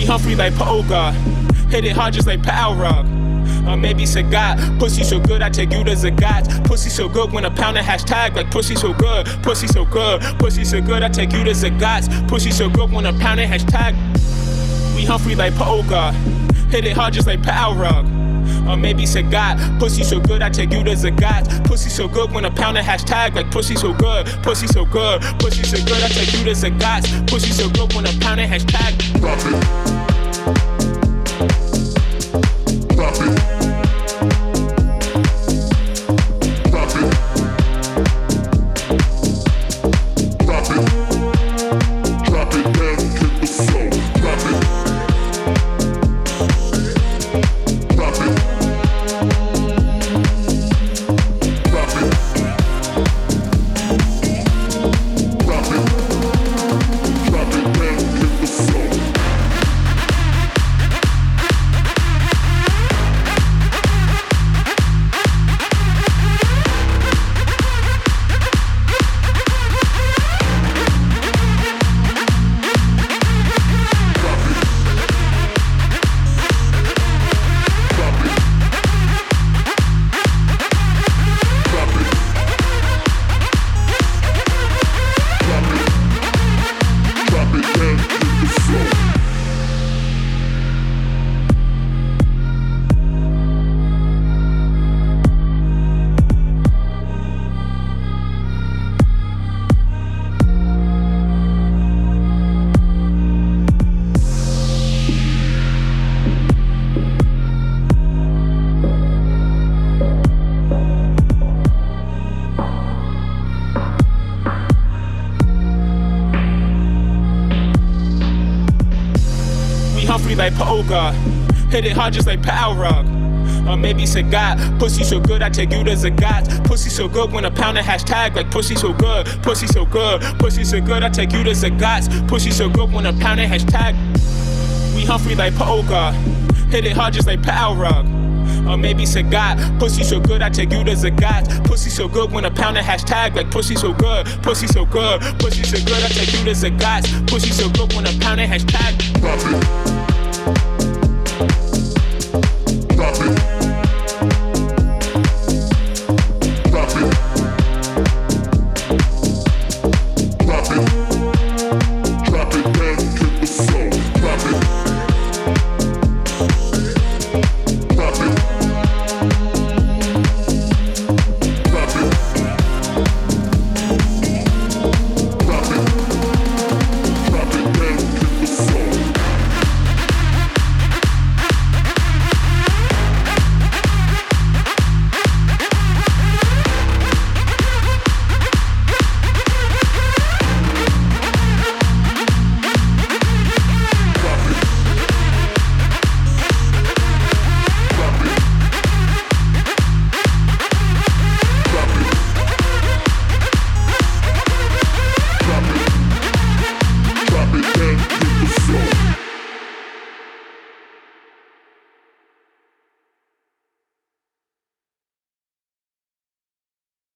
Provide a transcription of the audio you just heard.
Humphrey like Polka. Hit it hard just like Power Rock. Or maybe Sagat. Pussy so good, I take you to Zagat. Pussy so good when I pound a hashtag like pussy so good. Pussy so good, pussy so good, I take you to Zagats. Pussy so good when I pound a hashtag. We Humphrey like Polka. Hit it hard just like Power Rock. Or maybe Sagat. Pussy so good, I take you to Zagat. Pussy so good when I pound a hashtag like pussy so good. Pussy so good, pussy so good, I take you to Zagats. Pussy so good when I pound a hashtag. Drop it. Humphrey like Polka. Hit it hard just like Power Rock. Or maybe Sagat. Pussy so good, I take you to Zagat. Pussy so good when I pound a hashtag like pussy so good. Pussy so good, pussy so good, I take you to Zagats. Pussy so good when I pound a hashtag. We Humphrey like Polka. Hit it hard just like Power Rock. Or maybe Sagat. Pussy so good, I take you to Zagat. Pussy so good when I pound a hashtag like pussy so good. Pussy so good, pussy so good, I take you to Zagats. Pussy so good when I pound a hashtag. Drop it.